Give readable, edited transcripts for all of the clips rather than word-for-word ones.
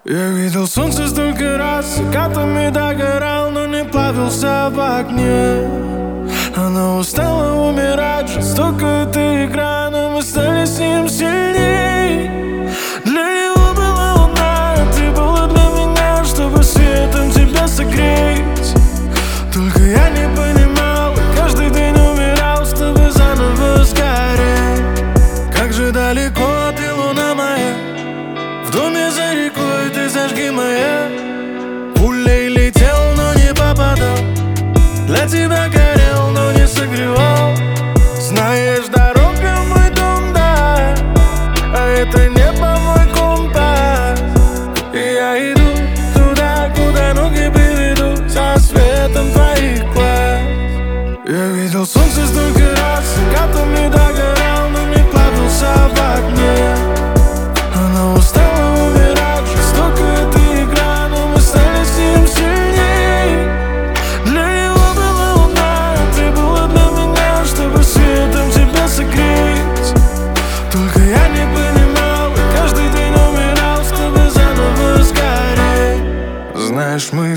Я видел солнце столько раз, закатами догорал, но не плавился в огне. Она устала умирать, жестоко эта игра, но мы стали с ним сильней. Для него была луна, а ты была для меня, чтобы светом тебя согреть. Только я не понимал, каждый день умирал, чтобы заново сгореть. Как же далеко ты, луна моя, в доме за рекой ты зажги моя. Пулей летел, но не попадал, для тебя горел, но не согревал. Знаешь, дорога мой дом, да, а это небо мой компас. И я иду туда, куда ноги приведут, со светом твоих глаз. Я видел солнце столько раз, закатами догорал, но не плавился в огне. Она устала умирать, жестоко эта игра, но мы стали с ним сильней. Для него была луна, а ты была для меня, чтобы светом тебя согреть. Только я не понимал, и каждый день умирал, чтобы заново сгореть. Знаешь, мы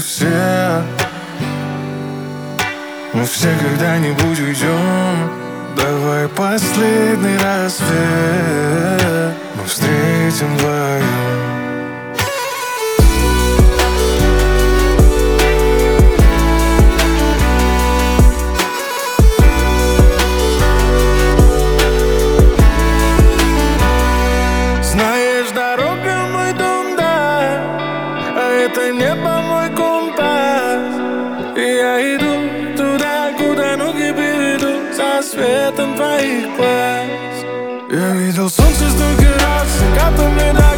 все когда-нибудь уйдем. Давай последний рассвет мы встретим вдвоем. Знаешь, дорога мой дом, да, а это небо мой компас. И я иду туда, куда ноги приведут, со светом твоих глаз. Я видел солнце столько раз, закатами